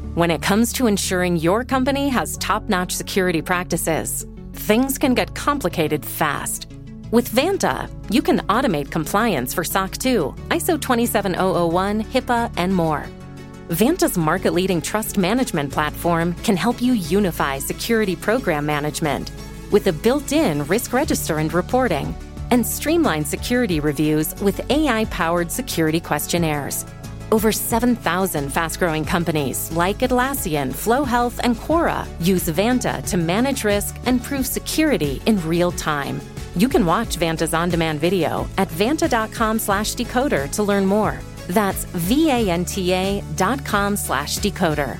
When it comes to ensuring your company has top-notch security practices, things can get complicated fast. With Vanta, you can automate compliance for SOC 2, ISO 27001, HIPAA, and more. Vanta's market-leading trust management platform can help you unify security program management with a built-in risk register and reporting, and streamline security reviews with AI-powered security questionnaires. Over 7,000 fast-growing companies like Atlassian, Flow Health, and Quora use Vanta to manage risk and prove security in real time. You can watch Vanta's on-demand video at vanta.com/decoder to learn more. That's vanta.com/decoder.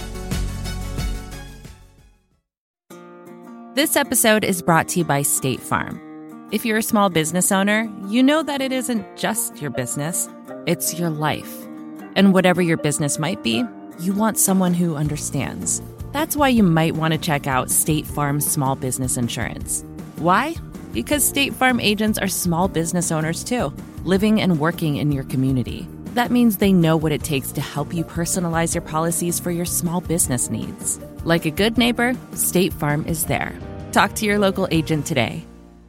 This episode is brought to you by State Farm. If you're a small business owner, you know that it isn't just your business, it's your life. And whatever your business might be, you want someone who understands. That's why you might want to check out State Farm's small business insurance. Why? Because State Farm agents are small business owners too, living and working in your community. That means they know what it takes to help you personalize your policies for your small business needs. Like a good neighbor, State Farm is there. Talk to your local agent today.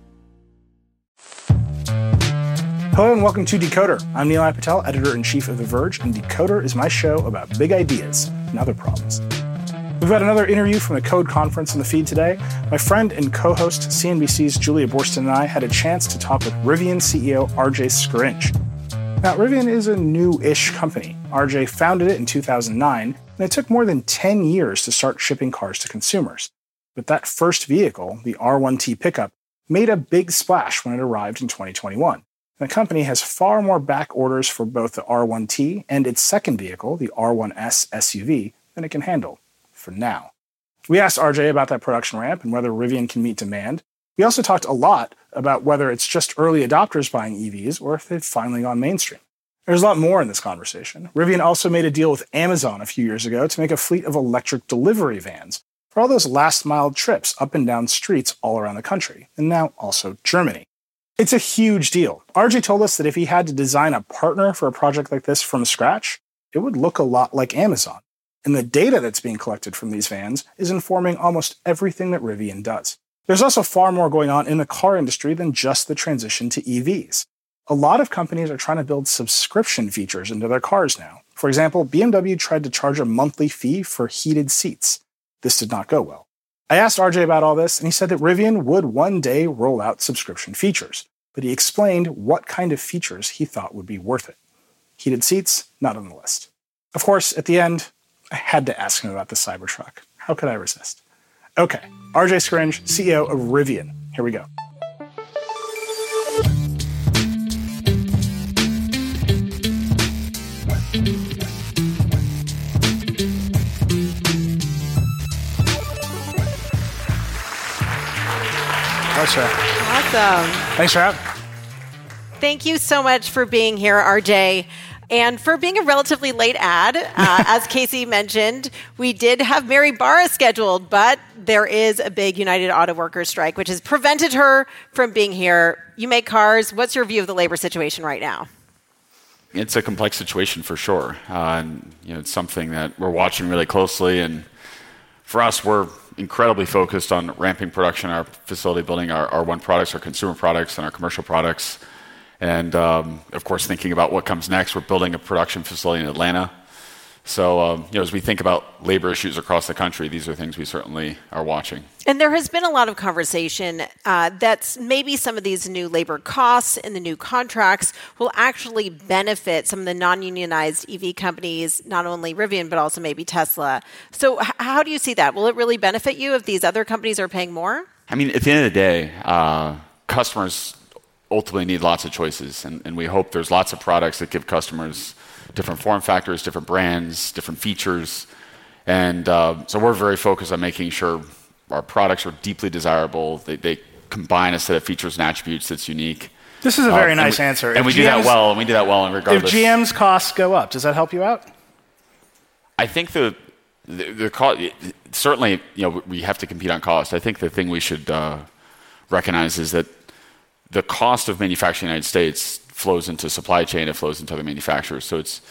Hello and welcome to Decoder. I'm Nilay Patel, editor-in-chief of The Verge, and Decoder is my show about big ideas and other problems. We've got another interview from the Code Conference in the feed today. My friend and co-host CNBC's Julia Boorstin and I had a chance to talk with Rivian CEO RJ Scaringe. Now, Rivian is a new-ish company. RJ founded it in 2009, and it took more than 10 years to start shipping cars to consumers. But that first vehicle, the R1T pickup, made a big splash when it arrived in 2021. The company has far more back orders for both the R1T and its second vehicle, the R1S SUV, than it can handle, for now. We asked RJ about that production ramp and whether Rivian can meet demand. We also talked a lot about whether it's just early adopters buying EVs or if they've finally gone mainstream. There's a lot more in this conversation. Rivian also made a deal with Amazon a few years ago to make a fleet of electric delivery vans for all those last-mile trips up and down streets all around the country, and now also Germany. It's a huge deal. RJ told us that if he had to design a partner for a project like this from scratch, it would look a lot like Amazon. And the data that's being collected from these vans is informing almost everything that Rivian does. There's also far more going on in the car industry than just the transition to EVs. A lot of companies are trying to build subscription features into their cars now. For example, BMW tried to charge a monthly fee for heated seats. This did not go well. I asked RJ about all this, and he said that Rivian would one day roll out subscription features, but he explained what kind of features he thought would be worth it. Heated seats, not on the list. Of course, at the end, I had to ask him about the Cybertruck. How could I resist? Okay, RJ Scaringe, CEO of Rivian. Here we go. Awesome. Thanks for having me. Thank you so much for being here, RJ, and for being a relatively late ad. As Casey mentioned, we did have Mary Barra scheduled, but there is a big United Auto Workers strike, which has prevented her from being here. You make cars. What's your view of the labor situation right now? It's a complex situation for sure. It's something that we're watching really closely, and for us, we're incredibly focused on ramping production in our facility, building our R1 products, our consumer products, and our commercial products. And, of course, thinking about what comes next, we're building a production facility in Atlanta. So, as we think about labor issues across the country, these are things we certainly are watching. And there has been a lot of conversation that maybe some of these new labor costs and the new contracts will actually benefit some of the non-unionized EV companies, not only Rivian, but also maybe Tesla. So how do you see that? Will it really benefit you if these other companies are paying more? I mean, at the end of the day, customers ultimately need lots of choices, and we hope there's lots of products that give customers different form factors, different brands, different features. And so we're very focused on making sure our products are deeply desirable. They combine a set of features and attributes that's unique. This is a very nice answer. And we do that well, and we do that well regardless. If GM's costs go up, does that help you out? I think the cost, certainly, we have to compete on cost. I think the thing we should recognize is that the cost of manufacturing in the United States flows into supply chain, it flows into other manufacturers. So it's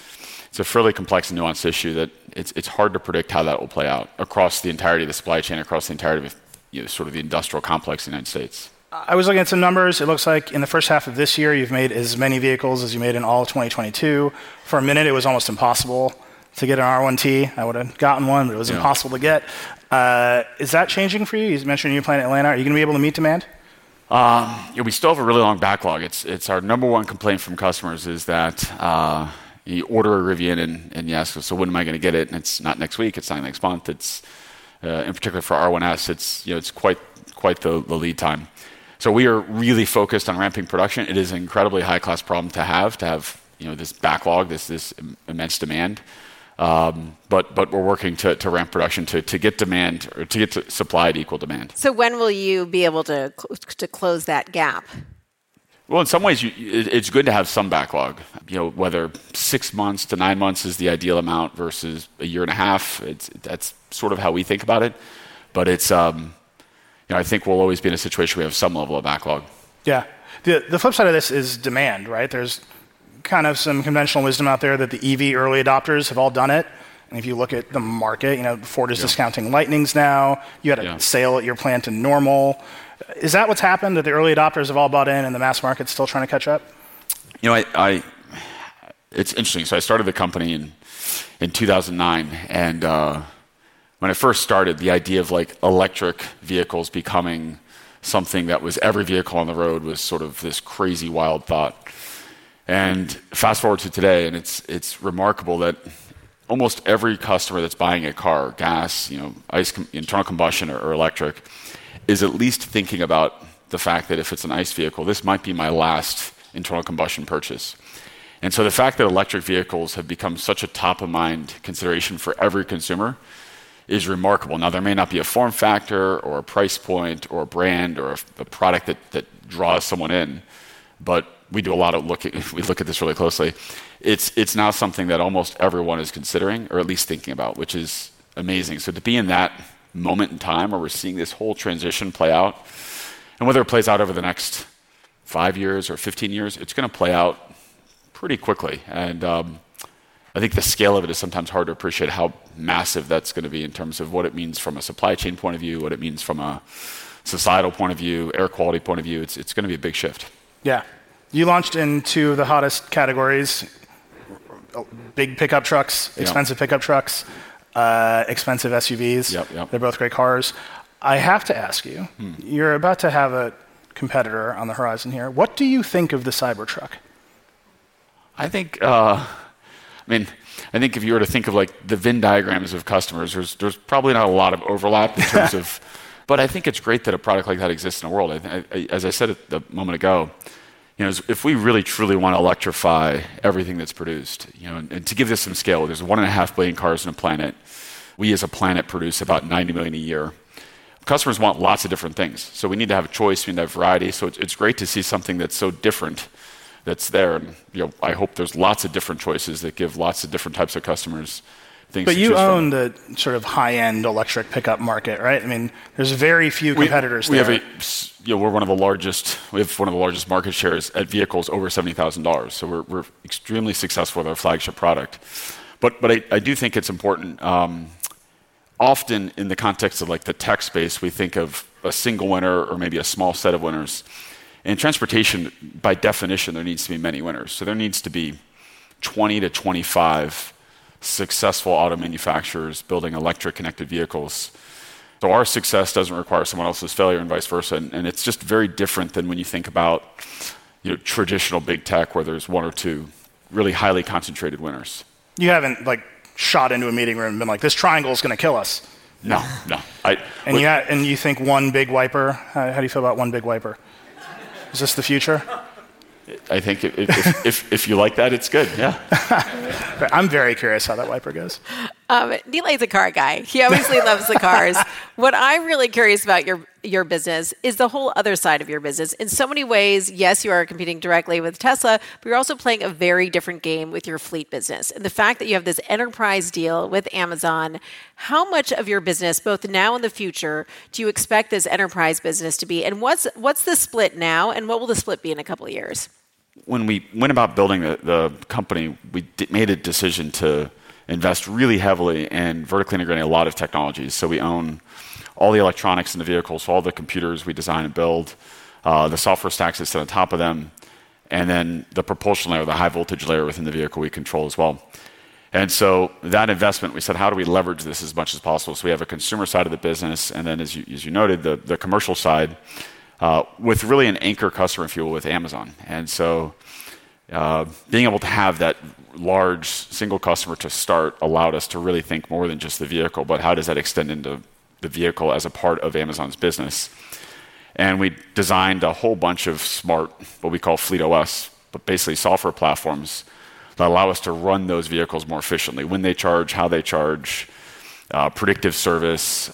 a fairly complex and nuanced issue that it's hard to predict how that will play out across the entirety of the supply chain, across the entirety of sort of the industrial complex in the United States. I was looking at some numbers. It looks like in the first half of this year, you've made as many vehicles as you made in all of 2022. For a minute, it was almost impossible to get an R1T. I would have gotten one, but it was impossible to get. Is that changing for you? You mentioned you plan in Atlanta. Are you going to be able to meet demand? We still have a really long backlog. It's our number one complaint from customers is that you order a Rivian and you ask, so when am I going to get it? And it's not next week. It's not next month. It's in particular for R1S. It's quite the lead time. So we are really focused on ramping production. It is an incredibly high-class problem to have this backlog, this immense demand. But we're working to ramp production to get demand or to get to supply at equal demand. So when will you be able to close that gap? Well, in some ways, it's good to have some backlog. Whether 6 months to 9 months is the ideal amount versus a year and a half. That's sort of how we think about it. But it's I think we'll always be in a situation where we have some level of backlog. Yeah. The flip side of this is demand, right? There's kind of some conventional wisdom out there that the EV early adopters have all done it. And if you look at the market, Ford is discounting Lightnings now. You had a sale at your plant in Normal. Is that what's happened, that the early adopters have all bought in and the mass market's still trying to catch up? It's interesting. So I started the company in 2009, and when I first started, the idea of electric vehicles becoming something that was every vehicle on the road was sort of this crazy, wild thought. And fast forward to today, and it's remarkable that almost every customer that's buying a car, gas, ICE, internal combustion or electric, is at least thinking about the fact that if it's an ICE vehicle, this might be my last internal combustion purchase. And so the fact that electric vehicles have become such a top-of-mind consideration for every consumer is remarkable. Now, there may not be a form factor or a price point or a brand or a product that draws someone in, but we do a lot of we look at this really closely. It's now something that almost everyone is considering or at least thinking about, which is amazing. So to be in that moment in time where we're seeing this whole transition play out, and whether it plays out over the next 5 years or 15 years, it's going to play out pretty quickly. And I think the scale of it is sometimes hard to appreciate how massive that's going to be in terms of what it means from a supply chain point of view, what it means from a societal point of view, air quality point of view. It's going to be a big shift. Yeah. You launched in two of the hottest categories, big pickup trucks, expensive pickup trucks, expensive SUVs. Yep. They're both great cars. I have to ask you, you're about to have a competitor on the horizon here. What do you think of the Cybertruck? I think, I think if you were to think of the Venn diagrams of customers, there's probably not a lot of overlap in terms of, but I think it's great that a product like that exists in the world. As I said a moment ago, if we really truly want to electrify everything that's produced, and to give this some scale, there's 1.5 billion cars on the planet. We as a planet produce about 90 million a year. Customers want lots of different things. So we need to have choice, we need to have variety. So it's great to see something that's so different that's there. And I hope there's lots of different choices that give lots of different types of customers things to choose from. But you own the sort of high-end electric pickup market, right? I mean, there's very few competitors there. We're one of the largest. We have one of the largest market shares at vehicles over $70,000. So we're extremely successful with our flagship product. But I do think it's important. Often in the context of the tech space, we think of a single winner or maybe a small set of winners. In transportation, by definition, there needs to be many winners. So there needs to be 20 to 25 successful auto manufacturers building electric connected vehicles. So our success doesn't require someone else's failure and vice versa. And it's just very different than when you think about traditional big tech where there's one or two really highly concentrated winners. You haven't shot into a meeting room and been like, this triangle is going to kill us. No. And you think one big wiper, how do you feel about one big wiper? Is this the future? I think if you like that, it's good, yeah. I'm very curious how that wiper goes. Nilay's a car guy. He obviously loves the cars. What I'm really curious about your business is the whole other side of your business. In so many ways, yes, you are competing directly with Tesla, but you're also playing a very different game with your fleet business. And the fact that you have this enterprise deal with Amazon, how much of your business, both now and the future, do you expect this enterprise business to be? And what's the split now, and what will the split be in a couple of years? when we went about building the company, we made a decision to invest really heavily in vertically integrating a lot of technologies. So we own all the electronics in the vehicles, so all the computers we design and build, the software stacks that sit on top of them, and then the propulsion layer, the high voltage layer within the vehicle we control as well. And so that investment, we said, how do we leverage this as much as possible? So we have a consumer side of the business, and then as you noted, the commercial side, with really an anchor customer, if you will, with Amazon. And so being able to have that large single customer to start allowed us to really think more than just the vehicle, but how does that extend into the vehicle as a part of Amazon's business? And we designed a whole bunch of smart, what we call Fleet OS, but basically software platforms that allow us to run those vehicles more efficiently. When they charge, how they charge, predictive service.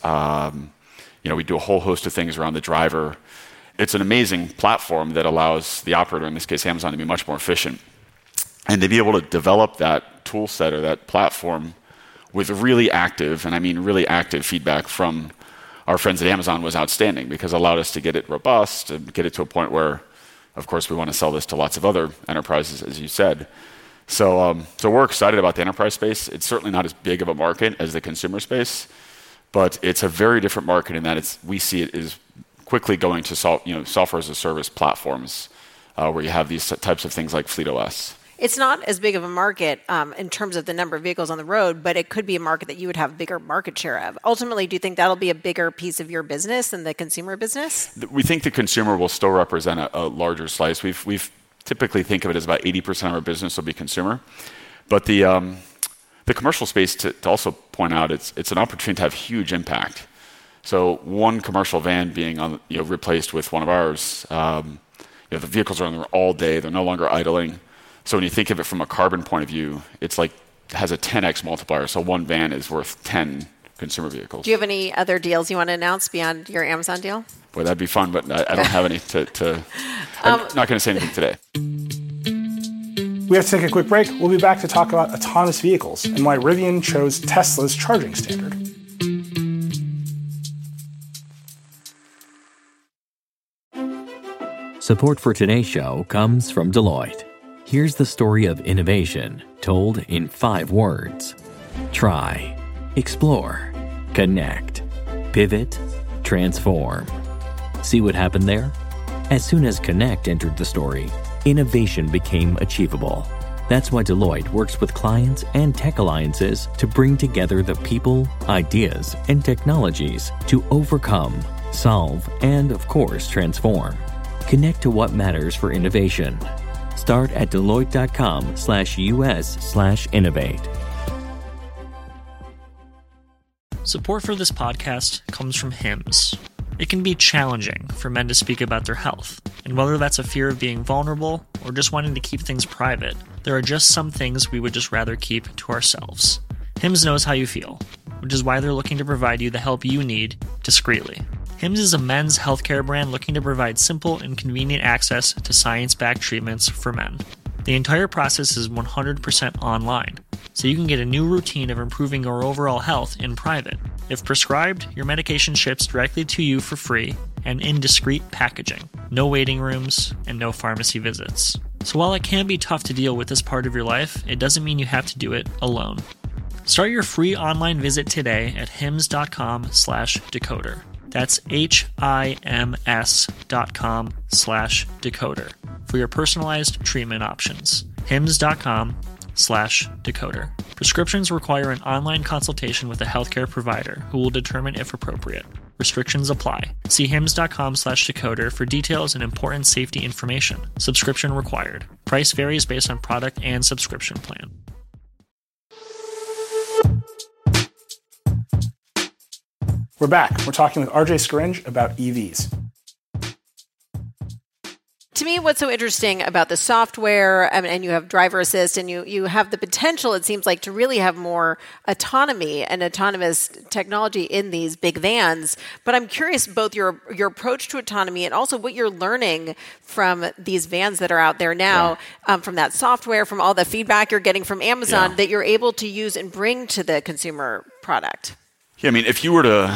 We do a whole host of things around the driver. It's an amazing platform that allows the operator, in this case Amazon, to be much more efficient. And to be able to develop that tool set or that platform with really active, and I mean really active feedback from our friends at Amazon was outstanding, because it allowed us to get it robust and get it to a point where, of course, we want to sell this to lots of other enterprises, as you said. So we're excited about the enterprise space. It's certainly not as big of a market as the consumer space, but it's a very different market in that we see it as quickly going to software as a service platforms, where you have these types of things like Fleet OS. It's not as big of a market in terms of the number of vehicles on the road, but it could be a market that you would have a bigger market share of. Ultimately, do you think that'll be a bigger piece of your business than the consumer business? We think the consumer will still represent a larger slice. We've typically think of it as about 80% of our business will be consumer. But the commercial space, to also point out, it's an opportunity to have huge impact. So one commercial van being replaced with one of ours, the vehicles are on there all day. They're no longer idling. So when you think of it from a carbon point of view, it's like has a 10x multiplier. So one van is worth 10 consumer vehicles. Do you have any other deals you want to announce beyond your Amazon deal? Boy, that'd be fun, but I don't have any I'm not going to say anything today. We have to take a quick break. We'll be back to talk about autonomous vehicles and why Rivian chose Tesla's charging standard. Support for today's show comes from Deloitte. Here's the story of innovation told in 5 words. Try, explore, connect, pivot, transform. See what happened there? As soon as connect entered the story, innovation became achievable. That's why Deloitte works with clients and tech alliances to bring together the people, ideas, and technologies to overcome, solve, and of course, transform. Connect to what matters for innovation. Start at Deloitte.com/US/innovate. Support for this podcast comes from Hims. It can be challenging for men to speak about their health, and whether that's a fear of being vulnerable or just wanting to keep things private, there are just some things we would just rather keep to ourselves. Hims knows how you feel, which is why they're looking to provide you the help you need discreetly. Hims is a men's healthcare brand looking to provide simple and convenient access to science-backed treatments for men. The entire process is 100% online, so you can get a new routine of improving your overall health in private. If prescribed, your medication ships directly to you for free and in discreet packaging. No waiting rooms and no pharmacy visits. So while it can be tough to deal with this part of your life, it doesn't mean you have to do it alone. Start your free online visit today at hims.com/decoder. That's HIMS.com/decoder for your personalized treatment options. HIMS.com/decoder. Prescriptions require an online consultation with a healthcare provider who will determine if appropriate. Restrictions apply. See HIMS.com/decoder for details and important safety information. Subscription required. Price varies based on product and subscription plan. We're back. We're talking with RJ Scaringe about EVs. To me, what's so interesting about the software, and you have driver assist, and you have the potential, it seems like, to really have more autonomy and autonomous technology in these big vans. But I'm curious both your approach to autonomy and also what you're learning from these vans that are out there now, from that software, from all the feedback you're getting from Amazon that you're able to use and bring to the consumer product. Yeah, I mean, if you were to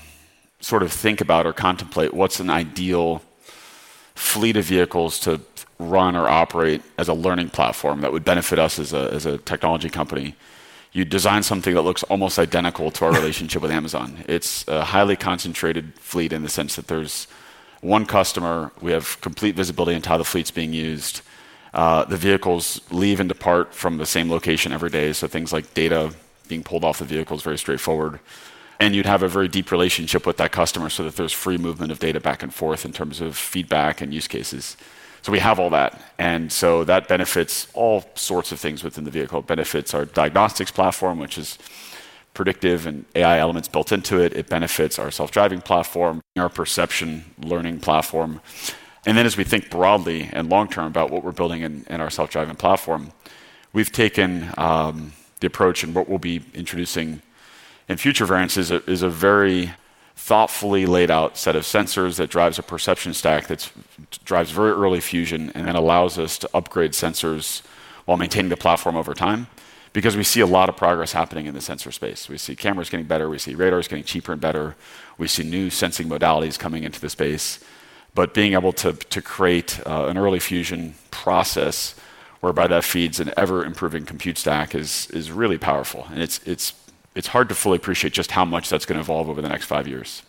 sort of think about or contemplate what's an ideal fleet of vehicles to run or operate as a learning platform that would benefit us as a technology company, you design something that looks almost identical to our relationship with Amazon. It's a highly concentrated fleet in the sense that there's one customer, we have complete visibility into how the fleet's being used. The vehicles leave and depart from the same location every day, so things like data being pulled off the vehicle is very straightforward. And you'd have a very deep relationship with that customer so that there's free movement of data back and forth in terms of feedback and use cases. So we have all that. And so that benefits all sorts of things within the vehicle. It benefits our diagnostics platform, which is predictive and AI elements built into it. It benefits our self-driving platform, our perception learning platform. And then as we think broadly and long-term about what we're building in our self-driving platform, we've taken the approach, and what we'll be introducing in future variants is a very thoughtfully laid out set of sensors that drives a perception stack that drives very early fusion and then allows us to upgrade sensors while maintaining the platform over time, because we see a lot of progress happening in the sensor space. We see cameras getting better, we see radars getting cheaper and better, we see new sensing modalities coming into the space. But being able to create an early fusion process whereby that feeds an ever-improving compute stack is really powerful. And it's hard to fully appreciate just how much that's going to evolve over the next 5 years.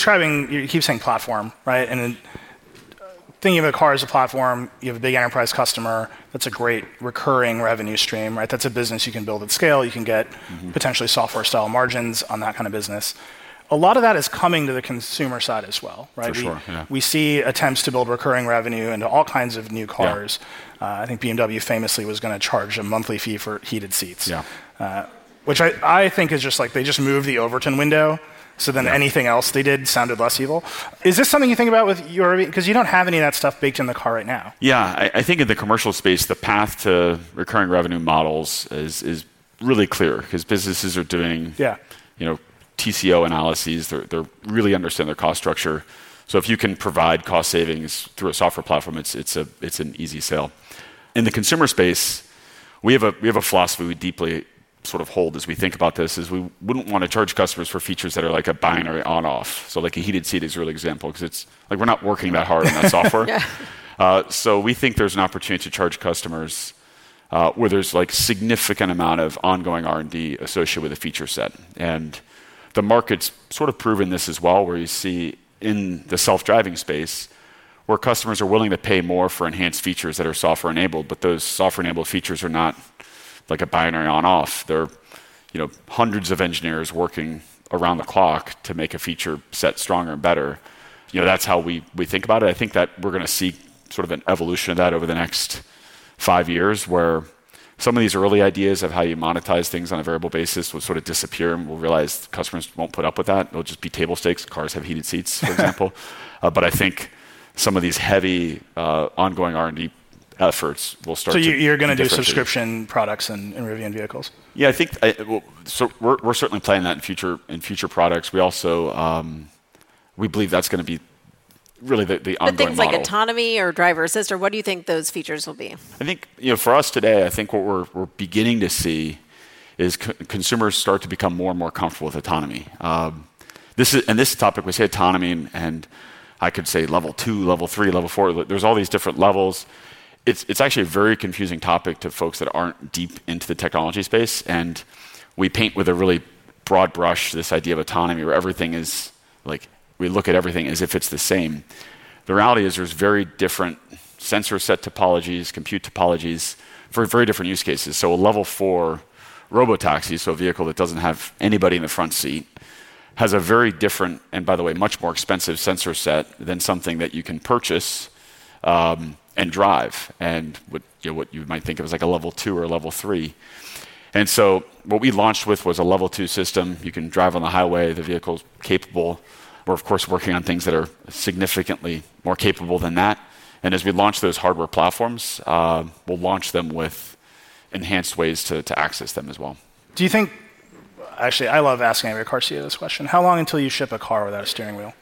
You keep saying platform, right? And thinking of a car as a platform, you have a big enterprise customer, that's a great recurring revenue stream, right? That's a business you can build at scale, you can get potentially software-style margins on that kind of business. A lot of that is coming to the consumer side as well, right? For sure, yeah. We see attempts to build recurring revenue into all kinds of new cars. Yeah. I think BMW famously was going to charge a monthly fee for heated seats. Yeah. Which I think is just like they just moved the Overton window, so then anything else they did sounded less evil. Is this something you think about with your, because you don't have any of that stuff baked in the car right now? Yeah, I think in the commercial space, the path to recurring revenue models is really clear because businesses are doing, TCO analyses. They really understand their cost structure. So if you can provide cost savings through a software platform, it's an easy sale. In the consumer space, we have a philosophy we deeply sort of hold as we think about this is we wouldn't want to charge customers for features that are like a binary on-off. So like a heated seat is a real example because it's like we're not working that hard on that software. So we think there's an opportunity to charge customers where there's like significant amount of ongoing R&D associated with a feature set. And the market's sort of proven this as well, where you see in the self-driving space where customers are willing to pay more for enhanced features that are software enabled, but those software enabled features are not like a binary on-off. There are hundreds of engineers working around the clock to make a feature set stronger and better. That's how we think about it. I think that we're going to see sort of an evolution of that over the next 5 years, where some of these early ideas of how you monetize things on a variable basis will sort of disappear, and we'll realize customers won't put up with that. It'll just be table stakes. Cars have heated seats, for example. But I think some of these heavy ongoing R&D efforts will start. So you're going to do subscription products in Rivian vehicles? Yeah, I think so. We're certainly playing that in future products. We also we believe that's going to be really the ongoing model. But things like autonomy or driver assist, or what do you think those features will be? I think for us today, I think what we're beginning to see is consumers start to become more and more comfortable with autonomy. This topic we say autonomy, and I could say level 2, level 3, level 4. There's all these different levels. It's actually a very confusing topic to folks that aren't deep into the technology space, and we paint with a really broad brush this idea of autonomy where everything is like, we look at everything as if it's the same. The reality is there's very different sensor set topologies, compute topologies for very different use cases. So a level 4 robotaxi, so a vehicle that doesn't have anybody in the front seat, has a very different, and by the way, much more expensive sensor set than something that you can purchase and drive, and what you might think of as like a level 2 or a level 3. And so what we launched with was a level 2 system. You can drive on the highway, the vehicle's capable. We're of course working on things that are significantly more capable than that. And as we launch those hardware platforms, we'll launch them with enhanced ways to access them as well. Do you think, actually I love asking every car CEO this question, how long until you ship a car without a steering wheel?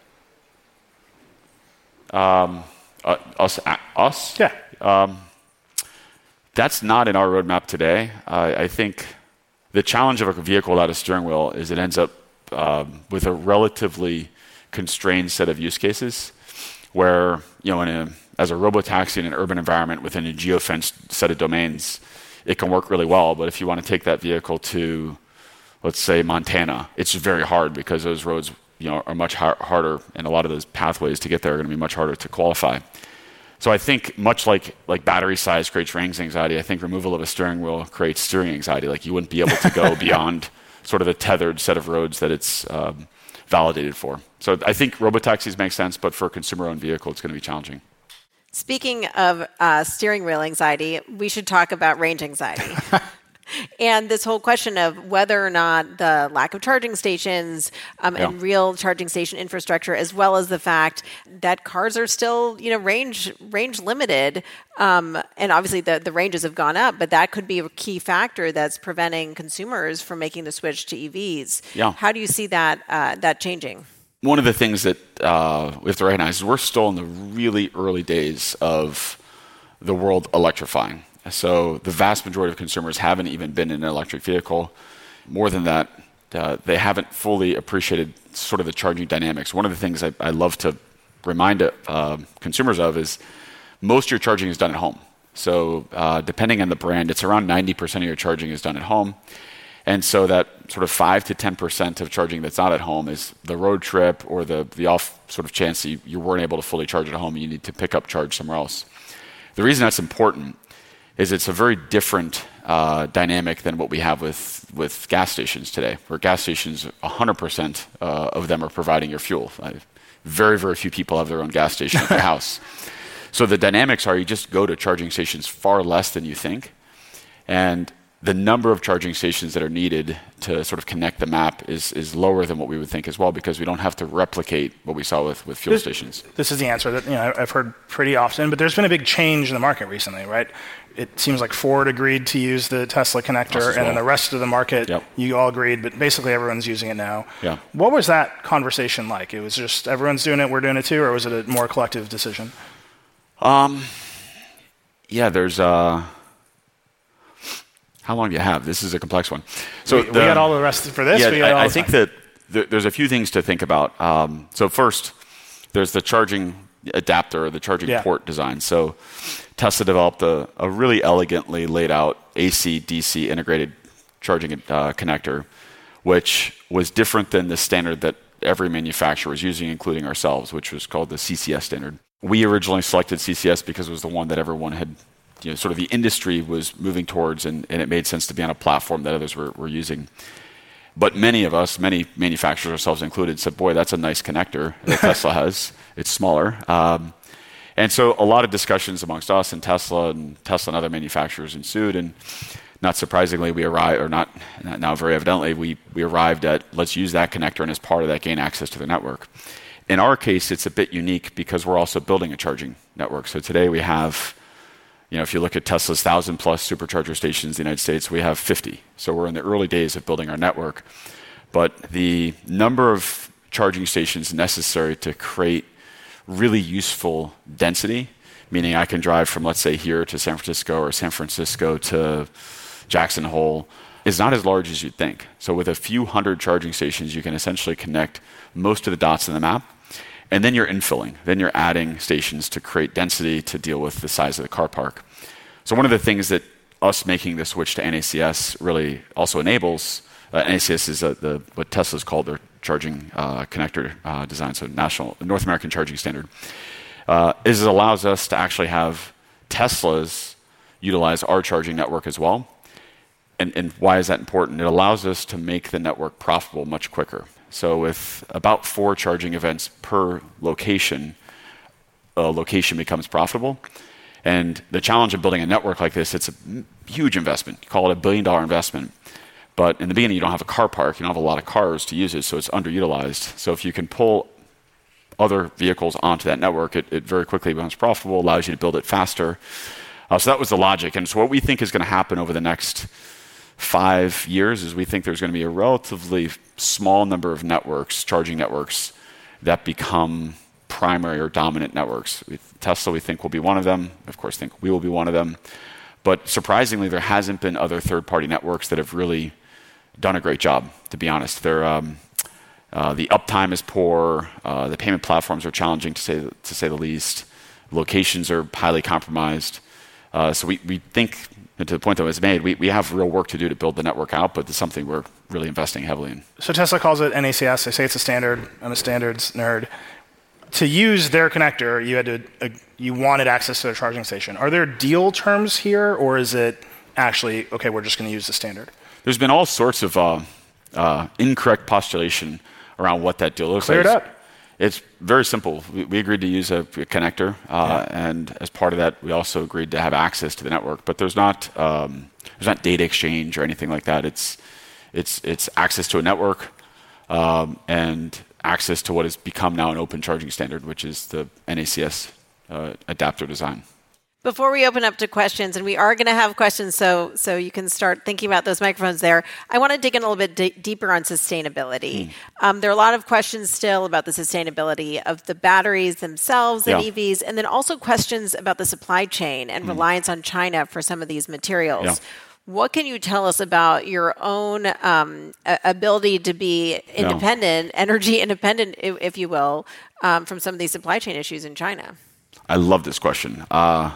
Us? Yeah. That's not in our roadmap today. I think the challenge of a vehicle without a steering wheel is it ends up with a relatively constrained set of use cases where, as a robotaxi in an urban environment within a geofenced set of domains, it can work really well. But if you want to take that vehicle to, let's say, Montana, it's very hard because those roads, are much harder, and a lot of those pathways to get there are going to be much harder to qualify. So I think much like battery size creates range anxiety, I think removal of a steering wheel creates steering anxiety. Like you wouldn't be able to go beyond sort of the tethered set of roads that it's validated for. So I think robotaxis make sense, but for a consumer-owned vehicle, it's going to be challenging. Speaking of steering wheel anxiety, we should talk about range anxiety. And this whole question of whether or not the lack of charging stations and real charging station infrastructure, as well as the fact that cars are still, range limited, and obviously the ranges have gone up, but that could be a key factor that's preventing consumers from making the switch to EVs. Yeah. How do you see that changing? One of the things that we have to recognize is we're still in the really early days of the world electrifying. So the vast majority of consumers haven't even been in an electric vehicle. More than that, they haven't fully appreciated sort of the charging dynamics. One of the things I love to remind consumers of is most of your charging is done at home. So depending on the brand, it's around 90% of your charging is done at home. And so that sort of 5 to 10% of charging that's not at home is the road trip or the off sort of chance that you weren't able to fully charge at home and you need to pick up charge somewhere else. The reason that's important is it's a very different dynamic than what we have with gas stations today, where gas stations, 100% of them are providing your fuel. Very, very few people have their own gas station at their house. So the dynamics are you just go to charging stations far less than you think, and the number of charging stations that are needed to sort of connect the map is lower than what we would think as well, because we don't have to replicate what we saw with fuel stations. This is the answer that I've heard pretty often, but there's been a big change in the market recently, right? It seems like Ford agreed to use the Tesla connector, and then the rest of the market, you all agreed, but basically everyone's using it now. Yeah. What was that conversation like? It was just everyone's doing it, we're doing it too, or was it a more collective decision? There's how long do you have? This is a complex one. So we got all the rest for this? Yeah, I think that there's a few things to think about. So first, there's the charging adapter, or the charging port design. So Tesla developed a really elegantly laid out AC-DC integrated charging connector, which was different than the standard that every manufacturer was using, including ourselves, which was called the CCS standard. We originally selected CCS because it was the one that everyone had, sort of the industry was moving towards, and it made sense to be on a platform that others were using. But many of us, many manufacturers, ourselves included, said, boy, that's a nice connector that Tesla has. It's smaller. And so a lot of discussions amongst us and Tesla and other manufacturers ensued. And not surprisingly, we arrived, or not now very evidently, we arrived at let's use that connector, and as part of that, gain access to the network. In our case, it's a bit unique because we're also building a charging network. So today we have, if you look at Tesla's 1,000+ supercharger stations in the United States, we have 50. So we're in the early days of building our network. But the number of charging stations necessary to create really useful density, meaning I can drive from, let's say, here to San Francisco or San Francisco to Jackson Hole, is not as large as you'd think. So with a few hundred charging stations, you can essentially connect most of the dots in the map. And then you're infilling. Then you're adding stations to create density to deal with the size of the car park. So one of the things that us making the switch to NACS really also enables, NACS is what Tesla's called their charging connector design, so North American Charging Standard, is it allows us to actually have Teslas utilize our charging network as well. And why is that important? It allows us to make the network profitable much quicker. So with about 4 charging events per location, a location becomes profitable. And the challenge of building a network like this, it's a huge investment. You call it $1 billion investment. But in the beginning, you don't have a car park. You don't have a lot of cars to use it, so it's underutilized. So if you can pull other vehicles onto that network, it very quickly becomes profitable, allows you to build it faster. So that was the logic. And so what we think is going to happen over the next 5 years is we think there's going to be a relatively small number of networks, charging networks, that become primary or dominant networks. Tesla, we think, will be one of them. Of course, think we will be one of them. But surprisingly, there hasn't been other third-party networks that have really done a great job, to be honest. The uptime is poor. The payment platforms are challenging to say the least. Locations are highly compromised. So we think, and to the point that was made, we have real work to do to build the network out, but it's something we're really investing heavily in. So Tesla calls it NACS. They say it's a standard. I'm a standards nerd. To use their connector, you wanted access to their charging station. Are there deal terms here, or is it actually, okay, we're just going to use the standard? There's been all sorts of incorrect postulation around what that deal looks like. Clear it up. It's very simple. We agreed to use a connector, and as part of that, we also agreed to have access to the network. But there's not data exchange or anything like that. It's access to a network and access to what has become now an open charging standard, which is the NACS adapter design. Before we open up to questions, and we are going to have questions, so you can start thinking about those microphones there, I want to dig in a little bit deeper on sustainability. There are a lot of questions still about the sustainability of the batteries themselves and EVs, and then also questions about the supply chain and reliance on China for some of these materials. Yeah. What can you tell us about your own ability to be independent, energy independent, if you will, from some of these supply chain issues in China? I love this question.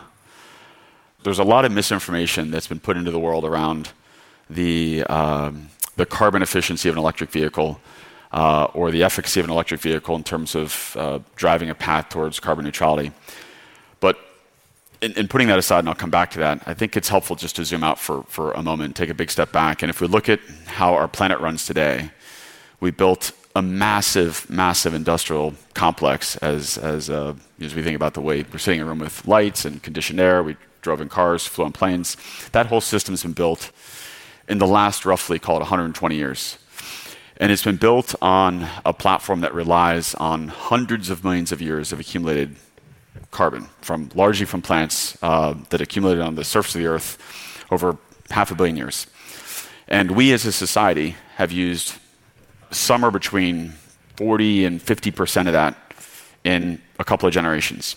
There's a lot of misinformation that's been put into the world around the carbon efficiency of an electric vehicle or the efficacy of an electric vehicle in terms of driving a path towards carbon neutrality. But in putting that aside, and I'll come back to that, I think it's helpful just to zoom out for a moment, take a big step back. And if we look at how our planet runs today, we built a massive industrial complex as we think about the way we're sitting in a room with lights and conditioned air. We drove in cars, flew on planes. That whole system's been built in the last roughly, call it 120 years. And it's been built on a platform that relies on hundreds of millions of years of accumulated carbon, largely from plants that accumulated on the surface of the Earth over 500 million years. And we as a society have used somewhere between 40 and 50% of that in a couple of generations.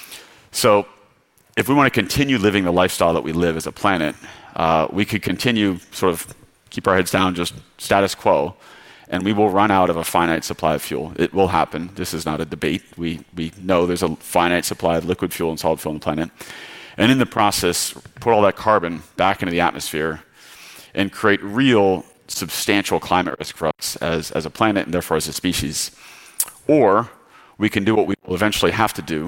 So if we want to continue living the lifestyle that we live as a planet, we could continue sort of keep our heads down, just status quo, and we will run out of a finite supply of fuel. It will happen. This is not a debate. We know there's a finite supply of liquid fuel and solid fuel on the planet. And in the process, put all that carbon back into the atmosphere and create real substantial climate risk for us as a planet and therefore as a species. Or we can do what we will eventually have to do,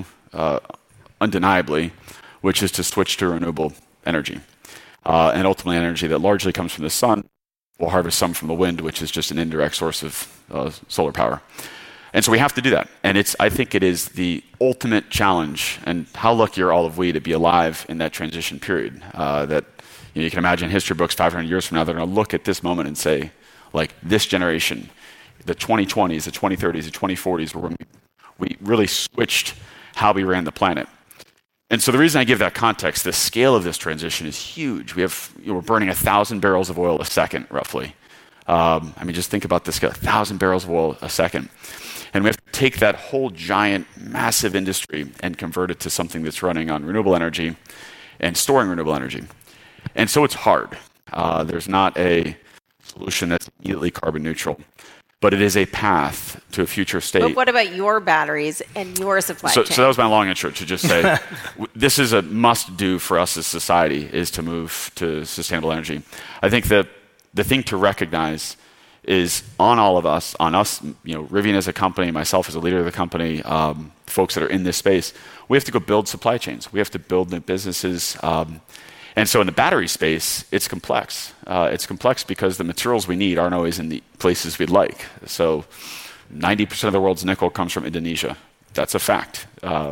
undeniably, which is to switch to renewable energy. And ultimately energy that largely comes from the sun. We'll harvest some from the wind, which is just an indirect source of solar power. And so we have to do that. And I think it is the ultimate challenge, and how lucky are all of we to be alive in that transition period. That you can imagine history books 500 years from now, they're going to look at this moment and say, like, this generation, the 2020s, the 2030s, the 2040s, were when we really switched how we ran the planet. And so the reason I give that context, the scale of this transition is huge. We're burning 1,000 barrels of oil a second, roughly. Just think about this, 1,000 barrels of oil a second. And we have to take that whole giant, massive industry and convert it to something that's running on renewable energy and storing renewable energy. And so it's hard. There's not a solution that's immediately carbon neutral, but it is a path to a future state. But what about your batteries and your supply chain? So that was my long intro to just say, this is a must-do for us as society, is to move to sustainable energy. I think that the thing to recognize is on all of us, on us, Rivian as a company, myself as a leader of the company, folks that are in this space, we have to go build supply chains. We have to build new businesses. And so in the battery space, it's complex. It's complex because the materials we need aren't always in the places we'd like. So 90% of the world's nickel comes from Indonesia. That's a fact.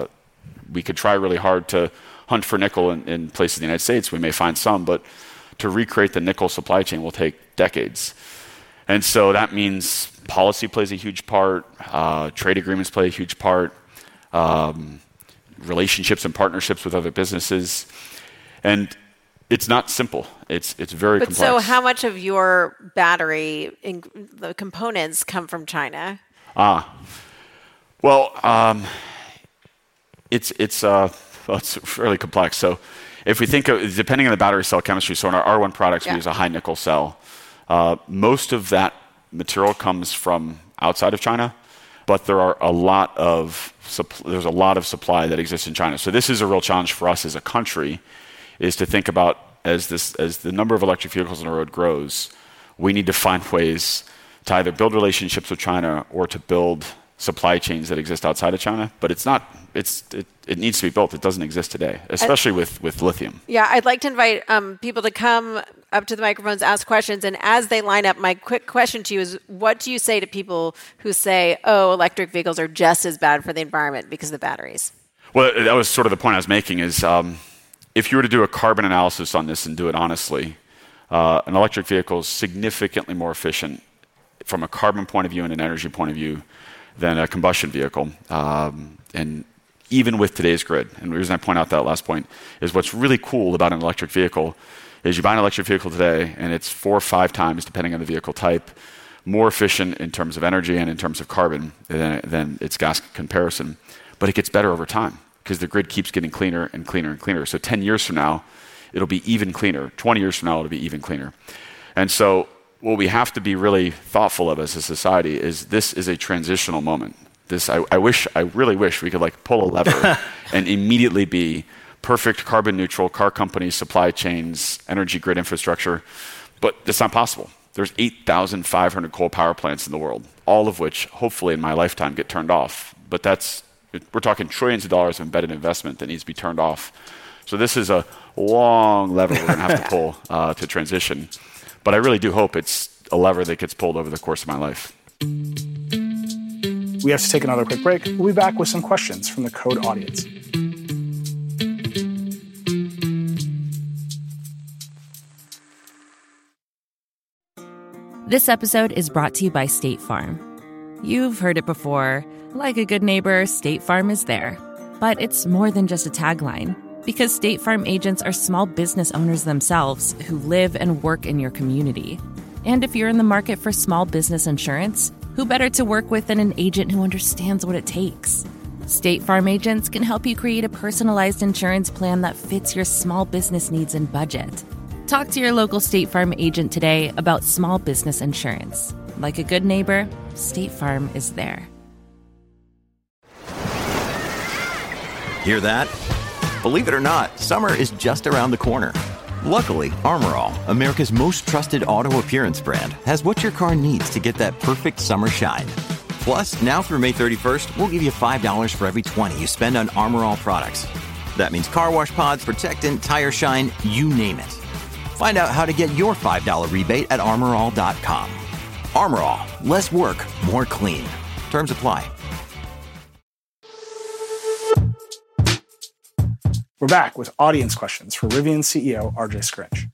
We could try really hard to hunt for nickel in places in the United States. We may find some, but to recreate the nickel supply chain will take decades. And so that means policy plays a huge part, trade agreements play a huge part, relationships and partnerships with other businesses. And it's not simple. It's very complex. So how much of your battery the components come from China? It's fairly complex. So if we think of, depending on the battery cell chemistry, so in our R1 products, we use a high nickel cell. Most of that material comes from outside of China, but there's a lot of supply that exists in China. So this is a real challenge for us as a country, is to think about as the number of electric vehicles on the road grows, we need to find ways to either build relationships with China or to build supply chains that exist outside of China. But it needs to be built. It doesn't exist today, especially with lithium. Yeah, I'd like to invite people to come up to the microphones, ask questions. And as they line up, my quick question to you is, what do you say to people who say, oh, electric vehicles are just as bad for the environment because of the batteries? Well, that was sort of the point I was making is if you were to do a carbon analysis on this and do it honestly, an electric vehicle is significantly more efficient from a carbon point of view and an energy point of view than a combustion vehicle. And even with today's grid, and the reason I point out that last point is what's really cool about an electric vehicle is you buy an electric vehicle today and it's 4 or 5 times, depending on the vehicle type, more efficient in terms of energy and in terms of carbon than its gas comparison. But it gets better over time because the grid keeps getting cleaner and cleaner and cleaner. So 10 years from now, it'll be even cleaner. 20 years from now, it'll be even cleaner. And so what we have to be really thoughtful of as a society is this is a transitional moment. I really wish we could pull a lever and immediately be perfect carbon neutral car companies, supply chains, energy grid infrastructure, but it's not possible. There's 8,500 coal power plants in the world, all of which hopefully in my lifetime get turned off. But we're talking trillions of dollars of embedded investment that needs to be turned off. So this is a long lever we're going to have to pull to transition. But I really do hope it's a lever that gets pulled over the course of my life. We have to take another quick break. We'll be back with some questions from the Code audience. This episode is brought to you by State Farm. You've heard it before. Like a good neighbor, State Farm is there. But it's more than just a tagline. Because State Farm agents are small business owners themselves who live and work in your community. And if you're in the market for small business insurance, who better to work with than an agent who understands what it takes? State Farm agents can help you create a personalized insurance plan that fits your small business needs and budget. Talk to your local State Farm agent today about small business insurance. Like a good neighbor, State Farm is there. Hear that? Believe it or not, summer is just around the corner. Luckily, Armor All, America's most trusted auto appearance brand, has what your car needs to get that perfect summer shine. Plus, now through May 31st, we'll give you $5 for every $20 you spend on Armor All products. That means car wash pods, protectant, tire shine, you name it. Find out how to get your $5 rebate at armorall.com. Armor All, less work, more clean. Terms apply. We're back with audience questions for Rivian CEO RJ Scaringe.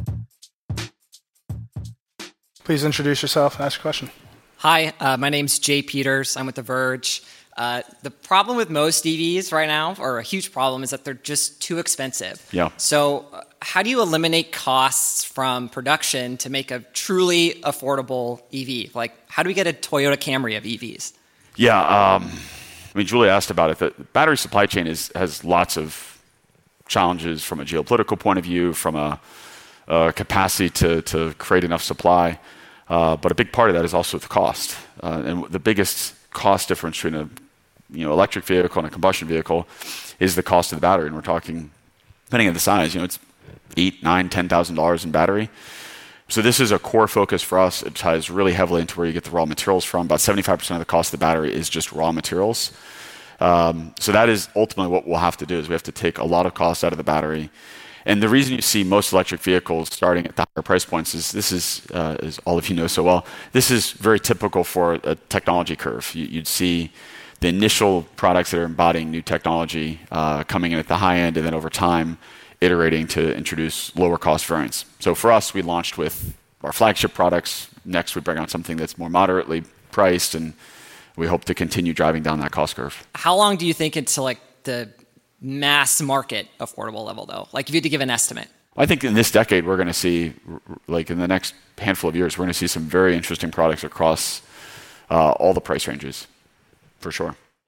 Please introduce yourself and ask a question. Hi, my name's Jay Peters. I'm with The Verge. The problem with most EVs right now, or a huge problem, is that they're just too expensive. Yeah. So how do you eliminate costs from production to make a truly affordable EV? How do we get a Toyota Camry of EVs? Yeah, Julia asked about it. The battery supply chain has lots of challenges from a geopolitical point of view, from a capacity to create enough supply. But a big part of that is also the cost. And the biggest cost difference between a electric vehicle and a combustion vehicle is the cost of the battery. And we're talking, depending on the size, it's $8,000, $9,000, $10,000 in battery. So this is a core focus for us. It ties really heavily into where you get the raw materials from. About 75% of the cost of the battery is just raw materials. So that is ultimately what we'll have to do, is we have to take a lot of cost out of the battery. And the reason you see most electric vehicles starting at the higher price points is this is, as all of you know so well, this is very typical for a technology curve. You'd see the initial products that are embodying new technology coming in at the high end, and then over time iterating to introduce lower cost variants. So for us, we launched with our flagship products. Next, we bring out something that's more moderately priced, and we hope to continue driving down that cost curve. How long do you think until the mass market affordable level, though? If you had to give an estimate. I think in this decade, we're going to see, in the next handful of years, we're going to see some very interesting products across all the price ranges, for sure.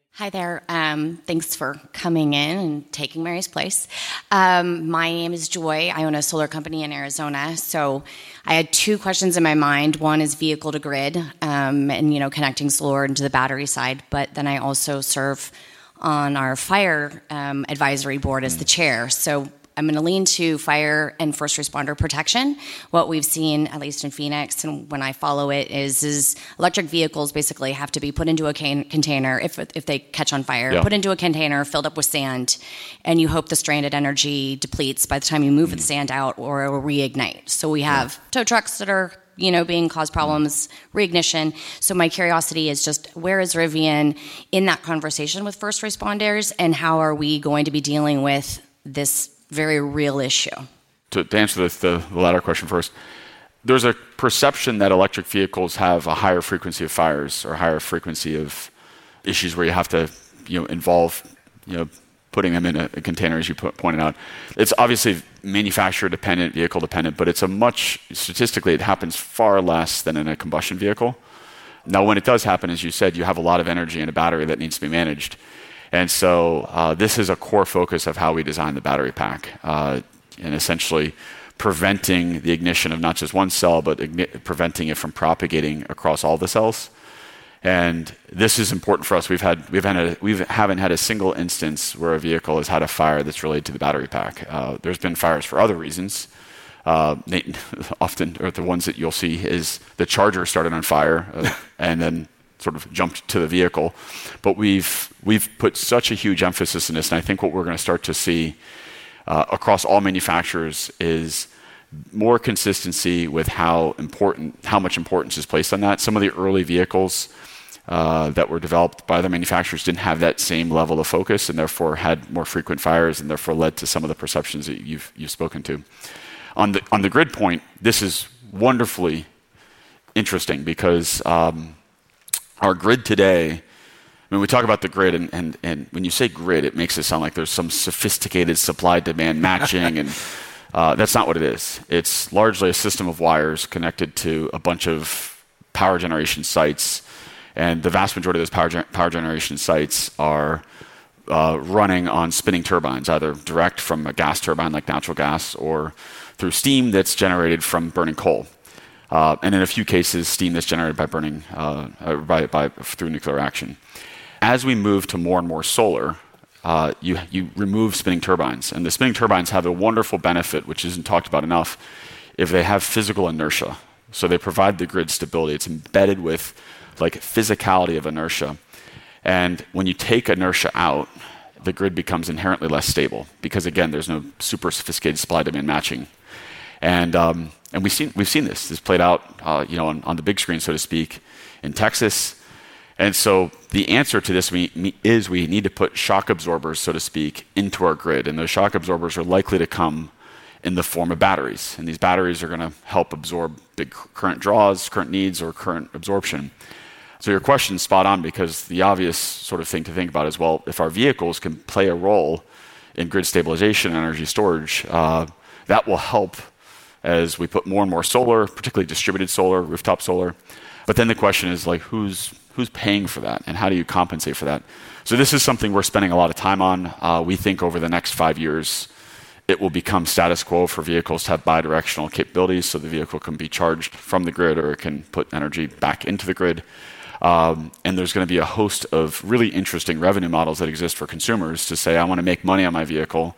Hi there. Thanks for coming in and taking Mary's place. My name is Joy. I own a solar company in Arizona. So I had two questions in my mind. One is vehicle to grid, and connecting solar into the battery side. But then I also serve on our fire advisory board as the chair. So I'm going to lean to fire and first responder protection. What we've seen, at least in Phoenix, and when I follow it, is electric vehicles basically have to be put into a container if they catch on fire, put into a container filled up with sand, and you hope the stranded energy depletes by the time you move the sand out or it will reignite. So we have tow trucks that are being cause problems, reignition. So my curiosity is just, where is Rivian in that conversation with first responders, and how are we going to be dealing with this very real issue? To answer the latter question first, there's a perception that electric vehicles have a higher frequency of fires or higher frequency of issues where you have to involve putting them in a container, as you pointed out. It's obviously manufacturer dependent, vehicle dependent, but statistically it happens far less than in a combustion vehicle. Now when it does happen, as you said, you have a lot of energy in a battery that needs to be managed. And so this is a core focus of how we design the battery pack, and essentially preventing the ignition of not just one cell, but preventing it from propagating across all the cells. And this is important for us. We haven't had a single instance where a vehicle has had a fire that's related to the battery pack. There's been fires for other reasons. Often, or the ones that you'll see, is the charger started on fire and then sort of jumped to the vehicle. But we've put such a huge emphasis in this, and I think what we're going to start to see across all manufacturers is more consistency with how much importance is placed on that. Some of the early vehicles that were developed by the manufacturers didn't have that same level of focus, and therefore had more frequent fires, and therefore led to some of the perceptions that you've spoken to. On the grid point, this is wonderfully interesting because our grid today, when we talk about the grid, and when you say grid, it makes it sound like there's some sophisticated supply-demand matching, and that's not what it is. It's largely a system of wires connected to a bunch of power generation sites, and the vast majority of those power generation sites are running on spinning turbines, either direct from a gas turbine like natural gas, or through steam that's generated from burning coal. And in a few cases, steam that's generated by burning through nuclear action. As we move to more and more solar, you remove spinning turbines, and the spinning turbines have a wonderful benefit, which isn't talked about enough, if they have physical inertia. So they provide the grid stability. It's embedded with physicality of inertia, and when you take inertia out, the grid becomes inherently less stable because, again, there's no super sophisticated supply-demand matching. And we've seen this played out on the big screen, so to speak, in Texas. And so the answer to this is we need to put shock absorbers, so to speak, into our grid, and those shock absorbers are likely to come in the form of batteries, and these batteries are going to help absorb big current draws, current needs, or current absorption. So your question's spot on, because the obvious sort of thing to think about is, well, if our vehicles can play a role in grid stabilization and energy storage, that will help as we put more and more solar, particularly distributed solar, rooftop solar. But then the question is, who's paying for that, and how do you compensate for that? So this is something we're spending a lot of time on. We think over the next 5 years, it will become status quo for vehicles to have bidirectional capabilities, so the vehicle can be charged from the grid, or it can put energy back into the grid. And there's going to be a host of really interesting revenue models that exist for consumers to say, I want to make money on my vehicle,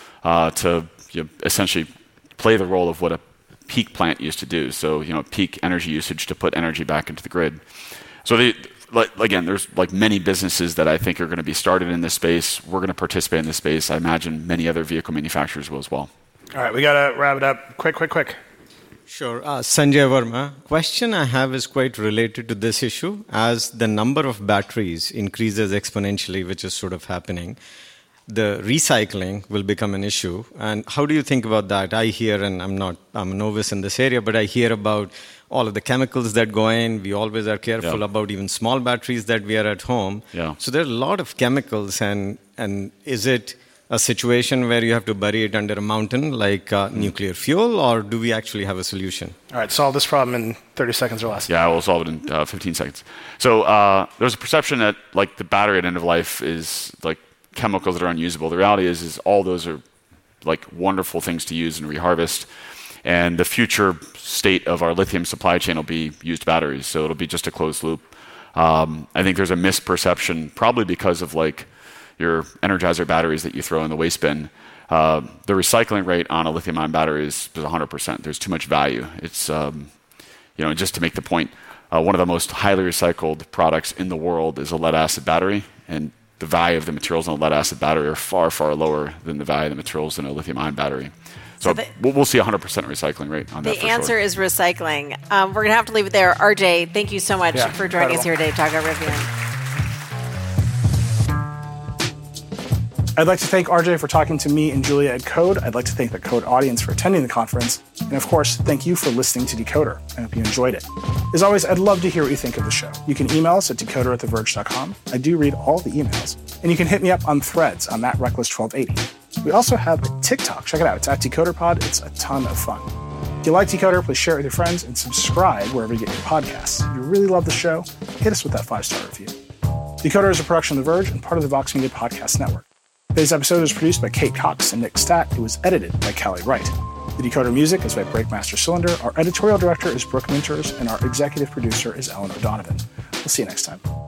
to essentially play the role of what a peak plant used to do. So, peak energy usage to put energy back into the grid. So again, there's many businesses that I think are going to be started in this space. We're going to participate in this space. I imagine many other vehicle manufacturers will as well. All right, we got to wrap it up. Quick. Sure. Sanjay Verma. Question I have is quite related to this issue. As the number of batteries increases exponentially, which is sort of happening, the recycling will become an issue. And how do you think about that? I hear, and I'm a novice in this area, but I hear about all of the chemicals that go in. We always are careful about even small batteries that we are at home. Yeah. So there are a lot of chemicals, and is it a situation where you have to bury it under a mountain like nuclear fuel, or do we actually have a solution? All right, solve this problem in 30 seconds or less. Yeah, we'll solve it in 15 seconds. So there's a perception that like the battery at end of life is like chemicals that are unusable. The reality is all those are like wonderful things to use and reharvest. And the future state of our lithium supply chain will be used batteries. So it'll be just a closed loop. I think there's a misperception, probably because of like your Energizer batteries that you throw in the waste bin. The recycling rate on a lithium-ion battery is 100%. There's too much value. It's, just to make the point, one of the most highly recycled products in the world is a lead-acid battery, and the value of the materials in a lead-acid battery are far, far lower than the value of the materials in a lithium-ion battery. So we'll see 100% recycling rate on that. The answer is recycling. We're going to have to leave it there. RJ, thank you so much for joining us here today to talk about Rivian. I'd like to thank RJ for talking to me and Julia at Code. I'd like to thank the Code audience for attending the conference. And of course, thank you for listening to Decoder. I hope you enjoyed it. As always, I'd love to hear what you think of the show. You can email us at decoder@theverge.com. I do read all the emails. And you can hit me up on Threads. I'm at Reckless1280. We also have a TikTok. Check it out. It's at DecoderPod. It's a ton of fun. If you like Decoder, please share it with your friends and subscribe wherever you get your podcasts. If you really love the show, hit us with that 5-star review. Decoder is a production of The Verge and part of the Vox Media Podcast Network. Today's episode was produced by Kate Cox and Nick Statt. It was edited by Callie Wright. The Decoder music is by Breakmaster Cylinder. Our editorial director is Brooke Minters, and our executive producer is Ellen O'Donovan. We'll see you next time.